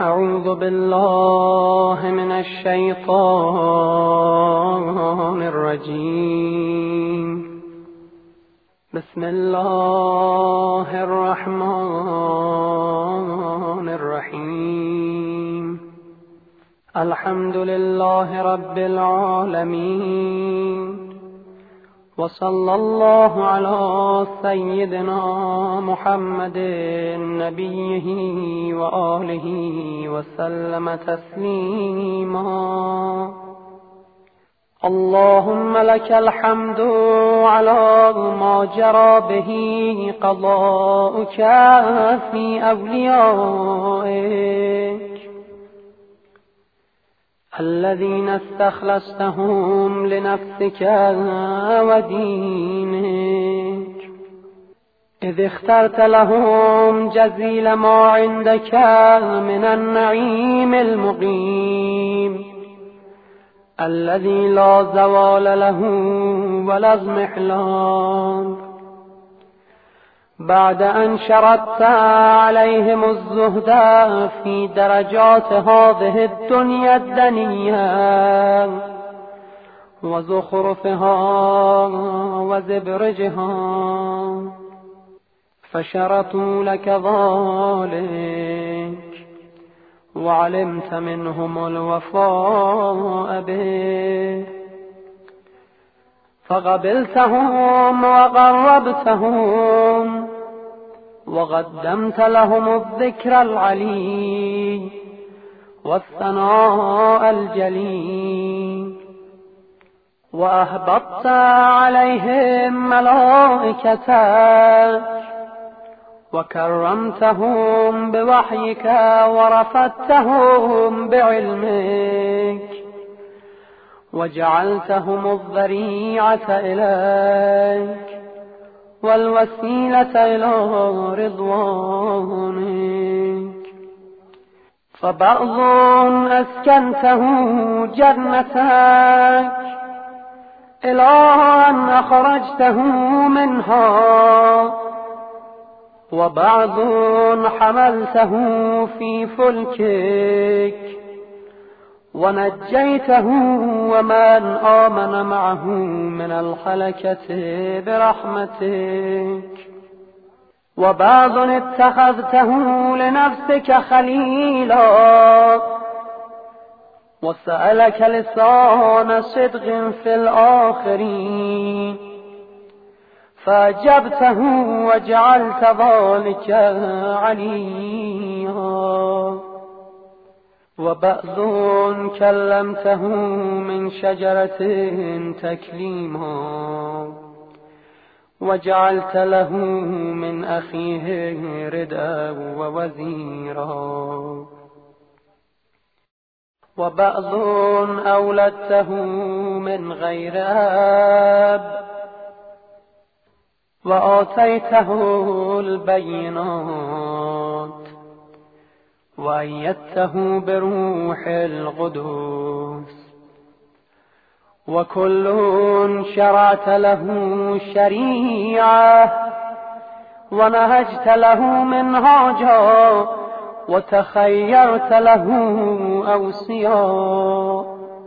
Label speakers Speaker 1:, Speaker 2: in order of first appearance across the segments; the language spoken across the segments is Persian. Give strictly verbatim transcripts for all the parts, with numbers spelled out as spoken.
Speaker 1: أعوذ بالله من الشيطان الرجيم. بسم الله الرحمن الرحيم. الحمد لله رب العالمين، وصلى الله على سيدنا محمد نبيه وآله وسلم تسليما. اللهم لك الحمد على ما جرى به قضاؤك في أوليائك الذين استخلصتهم لنفسك ودينك، إذ اخترت لهم جزيل ما عندك من النعيم المقيم الذي لا زوال له ولا اضمحلال، بعد أن شرطت عليهم الزهد في درجات هذه الدنيا الدنيا وزخرفها وزبرجها، فشرطوا لك ذلك وعلمت منهم الوفاء به، فقبلتهم وقربتهم وقدمت لهم الذكر العلي والثناء الجليل، وأهبطت عليهم ملائكتك وكرمتهم بوحيك ورفدتهم بعلمك وجعلتهم الذريعة إليك والوسيلة إلى رضوانك، فبعض أسكنته جنتك إلى أن أخرجته منها، وبعض حملته في فلكك ونجيته ومن آمن معه من الهلكة برحمتك، وبعض اتخذته لنفسك خليلا وسألك لسان صدق في الآخرين فأجبته وجعلت ذلك عليا، وبعض كلمته من شجرة تكليما وجعلت له من أخيه ردا ووزيرا، وبعض أولدته من غير أب وآتيته البينات وأيدته بروح القدس، وكل شرعت له شريعة ونهجت له منهاجا وتخيرت له أوصياء،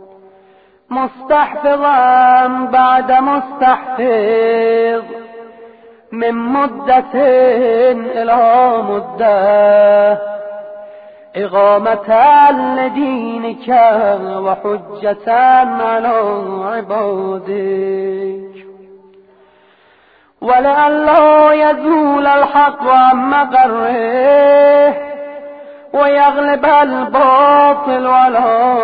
Speaker 1: مستحفظا بعد مستحفظ من مدة إلى مدة، إقامة لدينك وحجة على عبادك، ولئلا يزول الحق عن مقره ويغلب الباطل على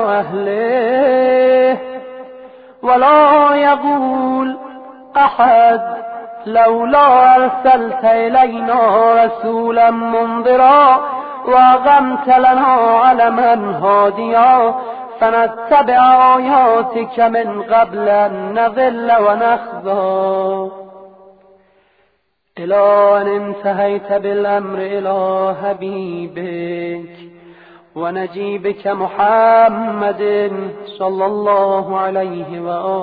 Speaker 1: أهله، ولا يقول أحد لولا أرسلت إلينا رسولا منذرا وأقمت لنا علما هاديا فنتبع آياتك من قبل أن نضل ونخزى، إلى أن انتهيت بالأمر إلى حبيبك ونجيبك محمد صلى الله عليه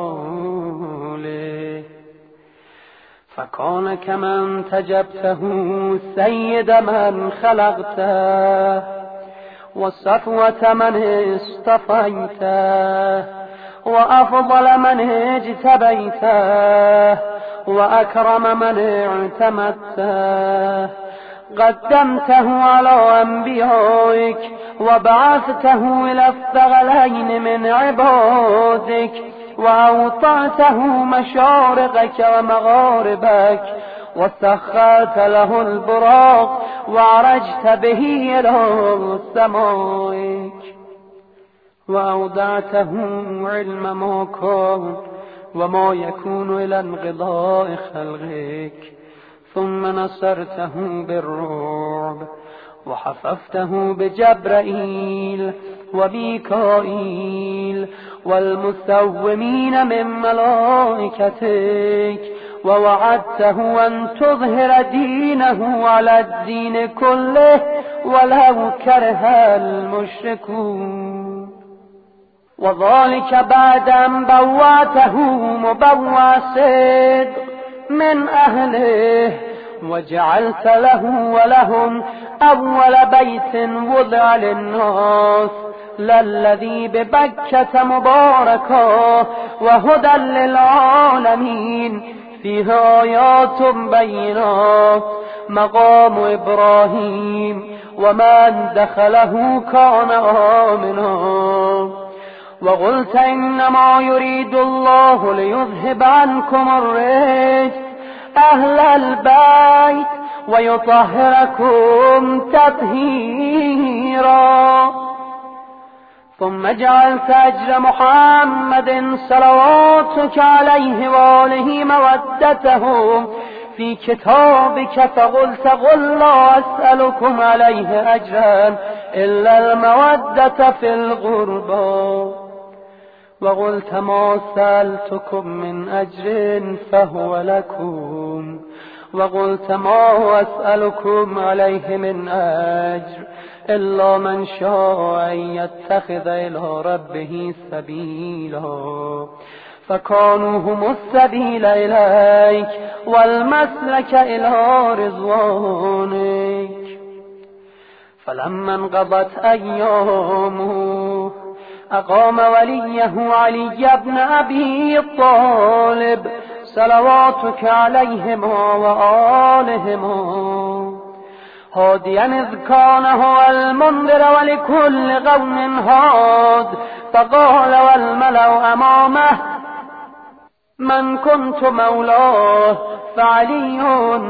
Speaker 1: وآله، فكان كمن تجبته سيد من خلقته وصفوة من اصطفيته وأفضل من اجتبيته وأكرم من اعتمدته. قدمته على أنبيائك وبعثته إلى الثقلين من عبادك وأوطعته مشارقك ومغاربك وسخرت له البراق وعرجت به إلى سمائك وأودعته علم ما كان وما يكون إلى انقضاء خلقك، ثم نصرته بالرعب وحففته بجبرائيل وميكائيل والمسومين من ملائكتك، ووعدته أن تظهر دينه على الدين كله ولو كره المشركون. وذلك بعد أن بوعته مبوع صدق من أهله وجعلت له ولهم أول بيت وضع للناس للذي ببكة مباركا وهدى للعالمين فيه آيات بينات مقام إبراهيم ومن دخله كان آمنا. وقلت إنما يريد الله ليذهب عنكم الرجس أهل البيت ويطهركم تطهيرا. ثم جعلت أجر محمد صلواتك عليه وآله مودته في كتابك، فقلت قل لا أسألكم عليه أجرا إلا المودة في القربى. وقلت ما سألتكم من أجر فهو لكم. وقلت ما أسألكم عليه من أجر إلا من شاء أن يتخذ إلى ربه سبيلا، فكانوا هم السبيل إليك والمسلك إلى رضوانك. فلما انقضت أيامه أقام وليه علي بن أبي طالب صلواتك عليهما وآلهما هاديا إذ كان هو المنذر ولكل قوم هاد، فقال والملأ أمامه من كنت مولاه فعلي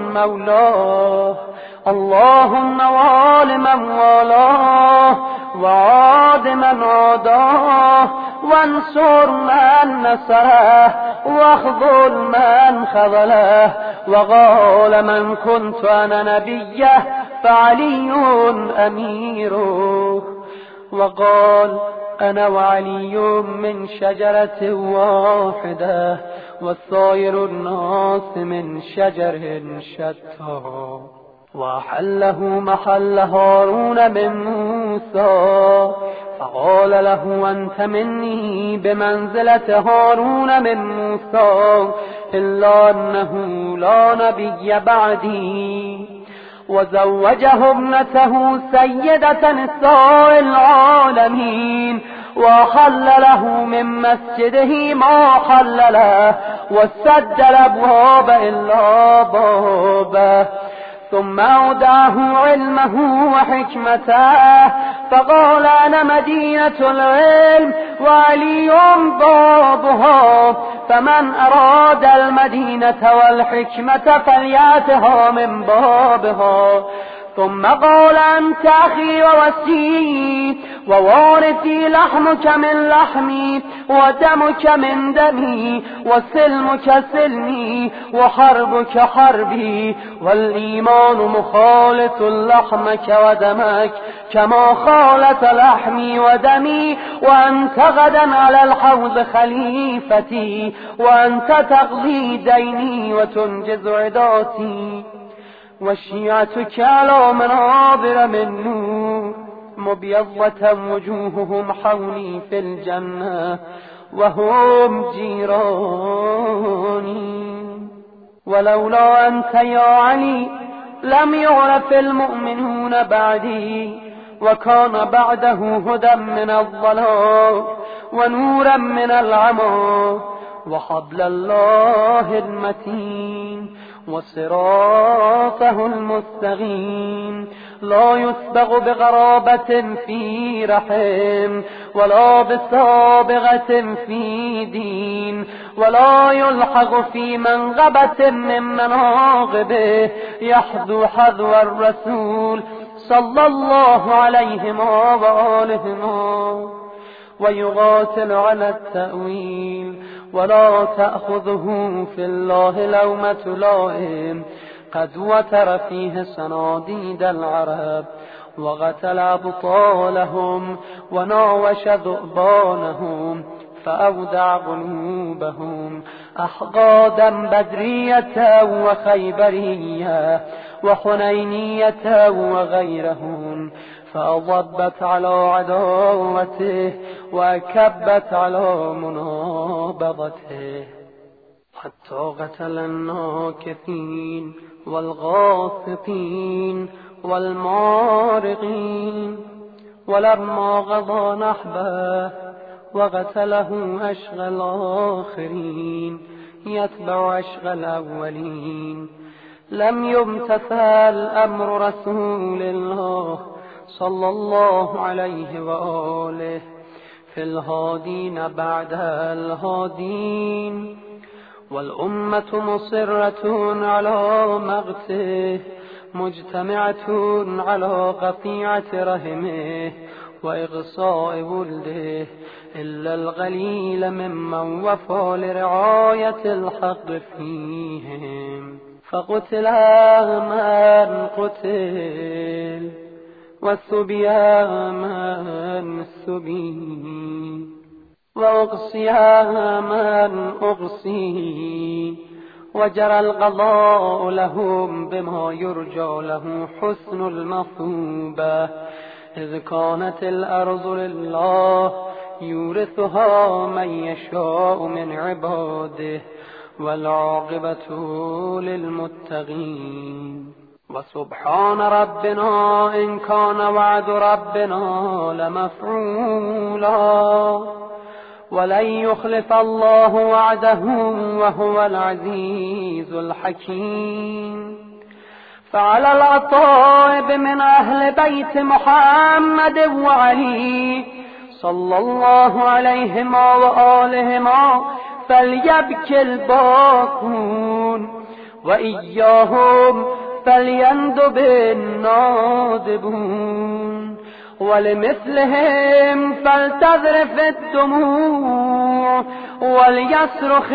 Speaker 1: مولاه، اللهم وال من والاه وعاد من عاداه وانصر من نصره واخذل من خذله. وقال من كنت أنا نبيه فعلي أميره. وقال أنا وعلي من شجرة واحدة والسائر الناس من شجر شتى. وحله محل هارون من موسى، فقال له أنت مني بمنزلة هارون من موسى إلا أنه لا نبي بعدي. وزوجه ابنته سيدة نساء العالمين وحل له من مسجده ما حل له وسد الأبواب إلا بابه. ثم أودعه علمه وحكمته، فقال أنا مدينة العلم وعلي بابها، فمن أراد المدينة والحكمة فليأتها من بابها. ثم قال أنت أخي ووسيي ووارثي، لحمك من لحمي ودمك من دمي وسلمك سلمي وحربك حربي، والإيمان مخالط لحمك ودمك كما خالط لحمي ودمي، وأنت غدا على الحوض خليفتي، وأنت تقضي ديني وتنجز عداتي. وشيعتك على منابر من نور مبيضة وجوههم حولي في الجنة وهم جيراني. ولولا أنت يا علي لم يعرف المؤمنون بعدي، وكان بعده هدى من الضلال ونورا من العمى وحبل الله المتين وصراطه المستقيم لا يسبغ بغرابة في رحم ولا بسابغة في دين ولا يلحق في منغبة من مناغبه يحذو حذو الرسول صلى الله عليه وآله ويقاتل على التأويل ولا تأخذه في الله لومة لائم قد وتر فيه صناديد العرب وقتل أبطالهم وناوش ذؤبانهم فأودع قلوبهم أحقادا بدرية وخيبرية وحنينية وغيرهم فأضبت على عداوته وكبت على منابضته حتى قتل الناكثين والغاصقين والمارقين ولما قضى نحبه وقتله أشغى الآخرين يتبع أشغى الأولين لم يمتثل أمر رسول الله صلى الله عليه وآله في الهادين بعد الهادين والأمة مصرة على مغته مجتمعة على قطيعة رحمه وإغصاء ولده إلا القليل ممن وفى لرعاية الحق فيهم فقتل من قتل والسبي من سبي وأقصي من أقصي وجرى القضاء لهم بما يرجى له حسن المثوبة إذ كانت الأرض لله يورثها من يشاء من عباده والعاقبة للمتقين وسبحان ربنا إن كان وعد ربنا لمفعولا ولن يخلف الله وعده وهو العزيز الحكيم فعلى العطائب من أهل بيت محمد وعلي صلى الله عليهما وآلهما فليبكي الباكون وإياهم فليندب النادبون ولمثلهم فلتذرف الدموع وليصرخ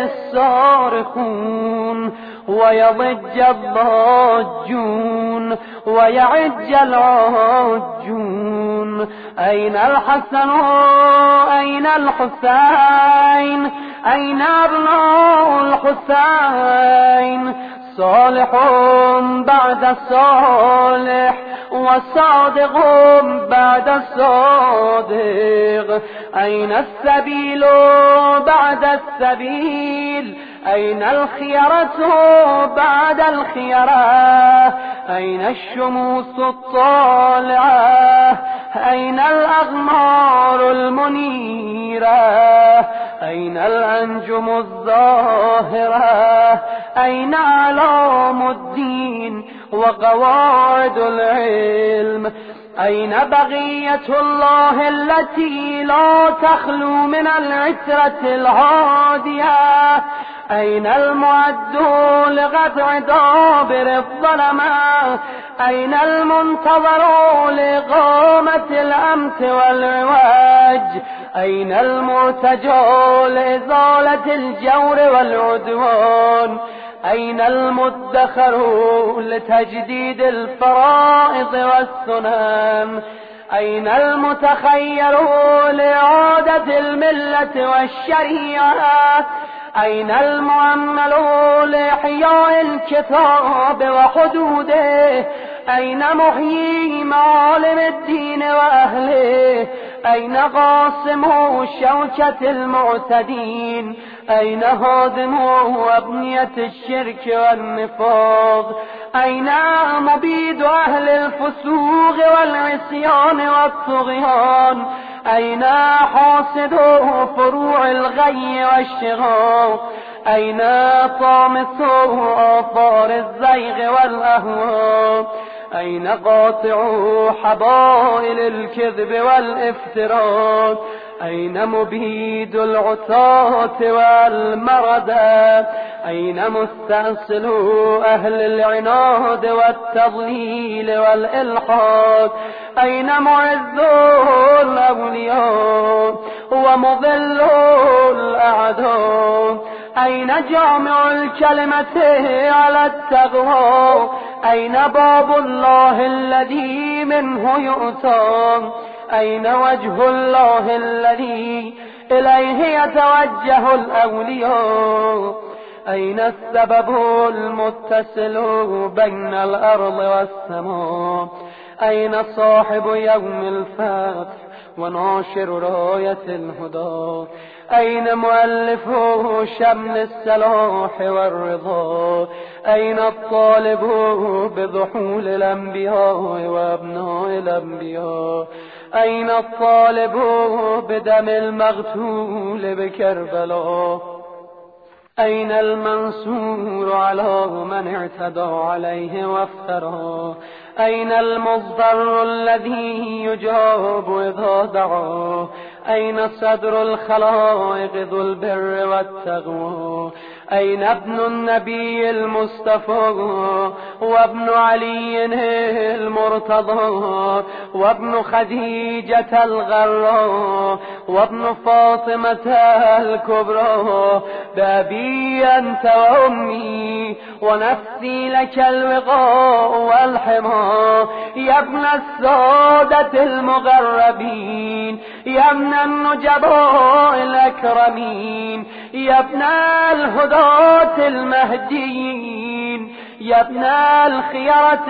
Speaker 1: الصارخون ويضج الضاجون ويعج العاجون أين الحسن أين الحسين أين أبناء الحسين صالح بعد صالح وصادق بعد الصادق أين السبيل بعد السبيل أين الخيرة بعد الخيرة أين الشموس الطالعة أين الأغمار المنيرة أين الأنجم الظاهرة أين علام الدين وقواعد العلم أين بقية الله التي لا تخلو من العترة الهادية أين المعد لقطع دابر الظلمة أين المنتظر لإقامة الأمت والعواج أين المرتجى لإزالة الجور والعدوان أين المدخر لتجديد الفرائض والسنن أين المتخير لإعادة الملة والشريعة أين المعمل لإحياء الكتاب وحدوده أين محيي معالم الدين وأهله أين قاسم شوكة المعتدين أين هادم أبنية الشرك والنفاق أين مبيد أهل الفسوق والعصيان والطغيان؟ أين حاصد فروع الغي والشغار؟ أين طامس آثار الزيغ والأهواء؟ أين قاطع حبائل الكذب والافتراء؟ أين مبيد العتاة والمردى؟ أين مستأصل أهل العناد والتضليل والإلحاد؟ أين معز الأولياء ومضل الأعداء؟ أين جامع الكلمة على التقوى؟ أين باب الله الذي منه يؤتى؟ أين وجه الله الذي إليه يتوجه الأولياء؟ أين السبب المتصل بين الأرض والسماء؟ أين صاحب يوم الفتح وناشر راية الهدى؟ أين مؤلف شمل السلاح والرضا؟ أين الطالب بضحول الأنبياء وأبناء الأنبياء؟ أين الطالب بدم المغتول بكربلاء؟ أين المنصور على من اعتدى عليه وافترى؟ أين المضطر الذي يجاب إذا دعا؟ أين صدر الخلائق ذو البر والتقوى؟ أين ابن النبي المصطفى وابن علي المرتضى وابن خديجة الغراء وابن فاطمة الكبرى؟ بأبي أنت وأمي ونفسي لك الوغاء والحمى. يا ابن السادة المغربين، يا ابن النجباء الأكرمين، يا ابن الهداة المهديين، يا ابن الخيرة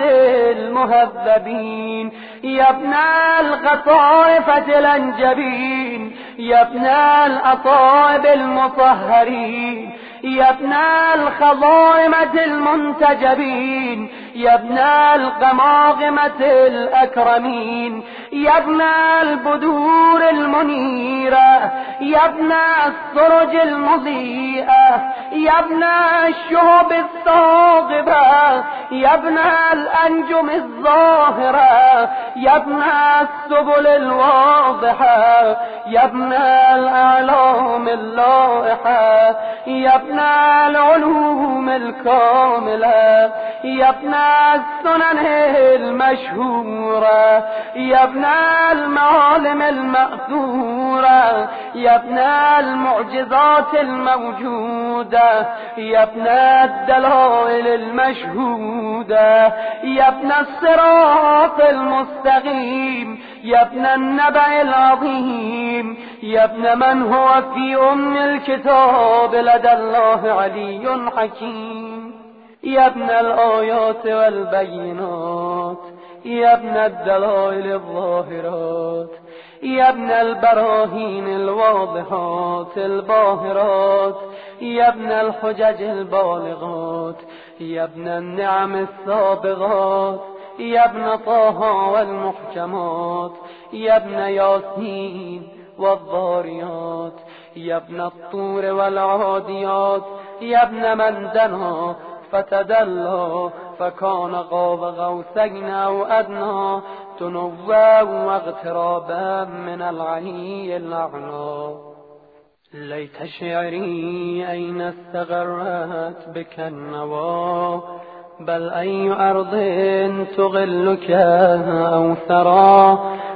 Speaker 1: المهذبين، يا ابن القطائفة الأنجبين، يا ابن الأطائب المطهرين، يا ابن الخضائمة المنتجبين، يا ابن القماقمة الأكرمين، يا ابن البدور المنيرة، يا ابن السرج المضيئة، يا ابن الشهب الثاقبة، يا ابن الأنجم الظاهرة، يا ابن السبل الواضحة، يا ابن الأعلام اللائحة، يا ابن العلوم الكاملة، يا ابن السنن المشهورة، يا ابن المعالم المأثورة، يا ابن المعجزات الموجودة، يا ابن الدلائل المشهودة، يا ابن الصراط المستقيم، يا ابن النبأ العظيم، يا ابن من هو في أم الكتاب لدى الله علي حكيم، يا ابن الآيات والبينات، يا ابن الدلائل الظاهرات، يا ابن البراهين الواضحات الباهرات، يا ابن الحجج البالغات، يا ابن النعم السابغات، يا ابن طه والمحكمات، يا ابن ياسين والضاريات، يا ابن الطور والعاديات، يا ابن من دنا فتدلى فكان قاب قوسين أو أدنى تنوّا واغترابا من العلي الأعلى. ليت شعري أين استغرت بك النوى، بل أي أرض تغلك أو ثرى،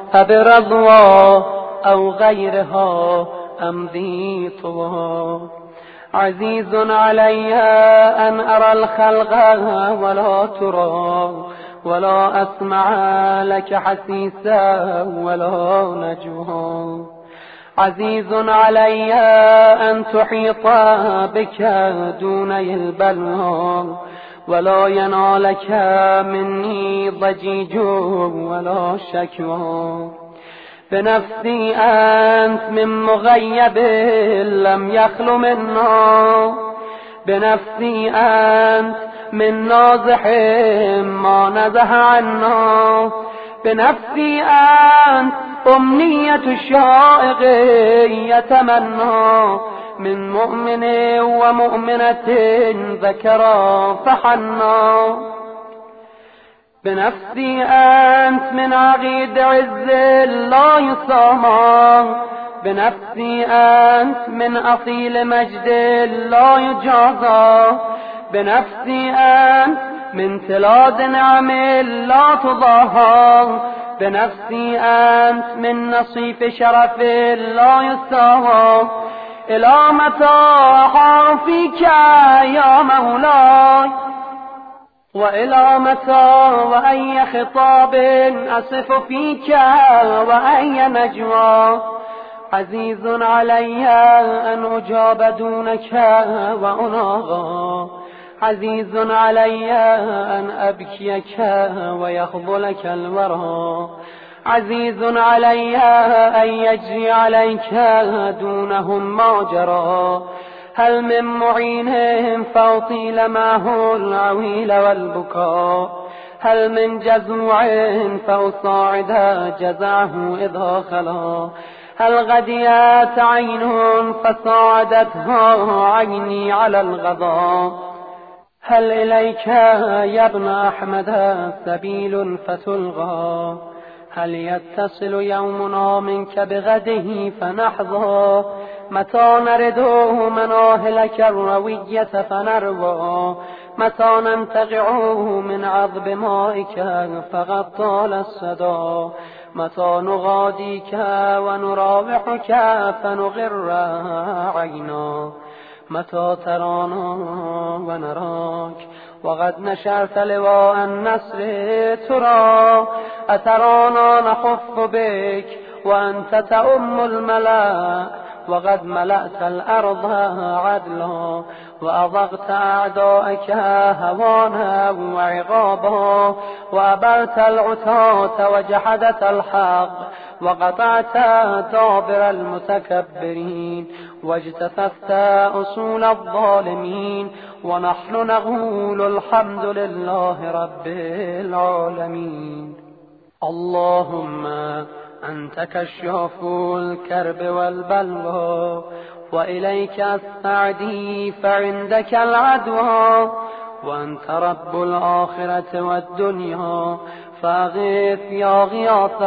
Speaker 1: أبرضوى أو غيرها أمضي طوى. عزيز علي أن أرى الخلق ولا ترى، ولا أسمع لك حسيسا ولا نجوى. عزيز علي أن تحيط بك دوني البلوى، ولا ينالك مني ضجيج ولا شكوى. بنفسي أنت من مغيب لم يخل منا، بنفسي أنت من نازح ما نزه عنا، بنفسي أنت أمنية الشائق يتمنى، من مؤمن ومؤمنة ذكرا فحنا، بنفسي أنت من عقيد عز لا يصام، بنفسي أنت من أصيل مجد لا يجازى، بنفسي أنت من تلاد نعم لا تضاهى، بنفسي أنت من نصيف شرف لا يستوى. إلى متى أحار فيك يا مولاي، وإلى متى وأي خطاب أصف فيك وأي نجوى. عزيز علي أن أجاب دونك وأناغى، عزيز علي أن أبكيك ويخذلك الورى، عزيز علي أن يجري عليك دونهم ما جرى. هل من معينهم فأطيل معه العويل والبكاء، هل من جزوع فأصاعد جزعه إذا خلا، هل غديت عين فصاعدتها عيني على الغضا. هل إليك يا ابن أحمد سبيل فتلغى، هل يتصل يومنا منك بغده فنحظى. متى نرد مناهلك الروية فنروى، متى ننتقع من عذب مائك فقد طال الصدى. متى نغاديك ونراوحك فنغر عينا، متى ترانا ونراك وقد نشرت لواء النصر ترى. أترانا نخف بك وأنت تؤم الملا، وقد ملأت الأرض عدلا وأضغت أعدائك هوانا وعقابا. وأبرت العتاة وجحدت الحق، وقطعت دابر المتكبرين، واجتثثت أصول الظالمين. ونحن نقول الحمد لله رب العالمين. اللهم أنت كشاف الكرب والبلوى، وإليك السعدي فعندك العدوى. وأنت رب الآخرة والدنيا، فاغث يا غياث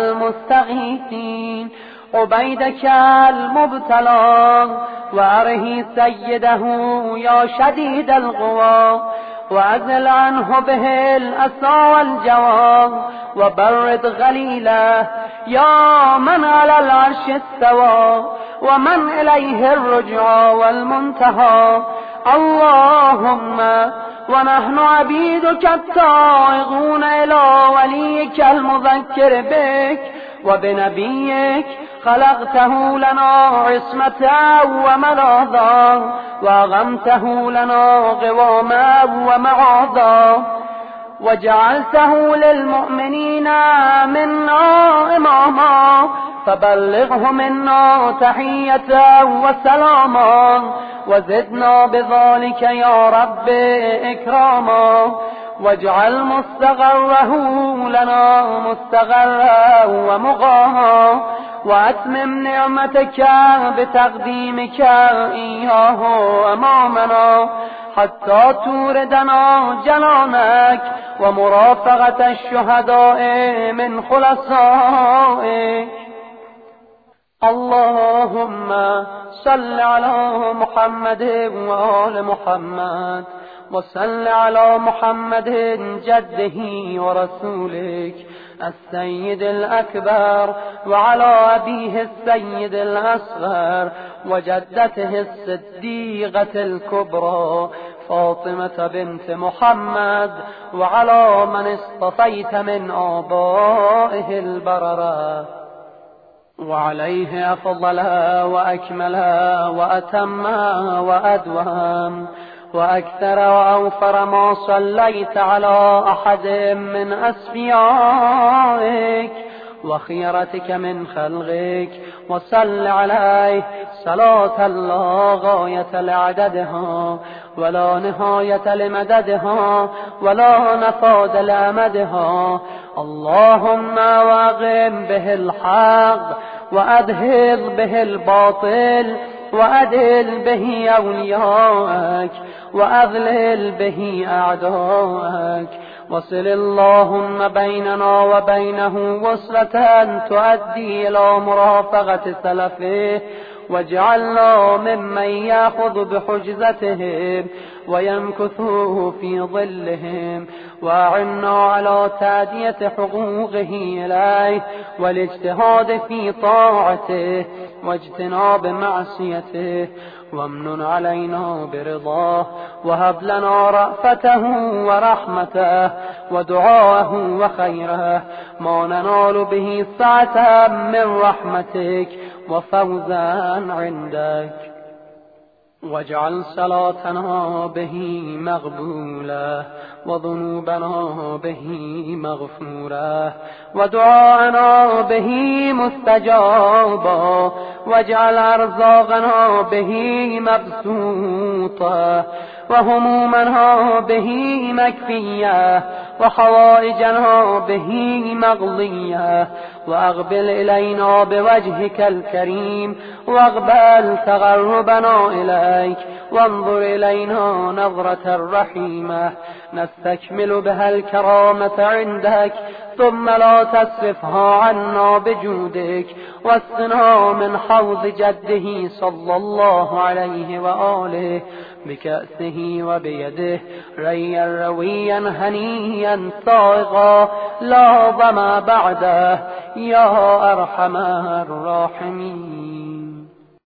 Speaker 1: المستغيثين عبيدك المبتلى. وأره سيده يا شديد القوى، وأزل عنه به الأسى والجوى. وبرد غليله يا من على العرش استوى، ومن إليه الرجوع والمنتهى. اللهم ونحن عبيدك التائهون إلى وليك المذكر بك وبنبيك، خلقته لنا عصمة وملاذا، وأغمته لنا قواما ومعاذا، وجعلته للمؤمنين منا إماما. فبلغه منا تحية وسلاما، وزدنا بذلك يا رب إكراما. واجعل مستقره لنا مستقرا ومقاما، وأتمم نعمتك بتقديمك إياه أمامنا، حتى توردنا جنانك ومرافقة الشهداء من خلصائك. اللهم صل على محمد وآل محمد، وصل على محمد جده ورسولك السيد الأكبر، وعلى أبيه السيد الأصغر، وجدته الصديقة الكبرى فاطمة بنت محمد، وعلى من اصطفيت من آبائه البررة، وعليه أفضل وأكمل وأتم وأدوم وأكثر وأوفر ما صليت على أحد من أسفيائك وخيرتك من خلقك. وصل عليه صلاة لا غاية لعددها، ولا نهاية لمددها ولا نفاد لأمدها. اللهم واقم به الحق وأدهض به الباطل وأدل به أولياءك وأذلل به أعداءك. وصل اللهم بيننا وبينه وصلة تؤدي إلى مرافقة سلفه، واجعلنا ممن يأخذ بحجزتهم ويمكثوا في ظلهم، وأعنا على تأدية حقوقه إليه والاجتهاد في طاعته واجتناب معصيته، وامنن علينا برضاه، وهب لنا رأفته ورحمته ودعاءه وخيره ما ننال به سعة من رحمتك وفوزا عندك. واجعل صلاتنا به مقبولة وذنوبنا به مغفورة ودعاءنا به مستجابا، واجعل أرزاقنا به مبسوطة وهمومنا به مكفية وحوائجنا به مقضية، وأقبل إلينا بوجهك الكريم واقبل تقربنا إليك، وانظر إلينا نظرة رحيمة نستكمل بها الكرامة عندك، ثم لا تصرفها عنا بجودك، واسقنا من حوض جده صلى الله عليه وآله بكأسه وبيده ريا رويا هنيا سائغا لا ظما بعده يا أرحم الراحمين.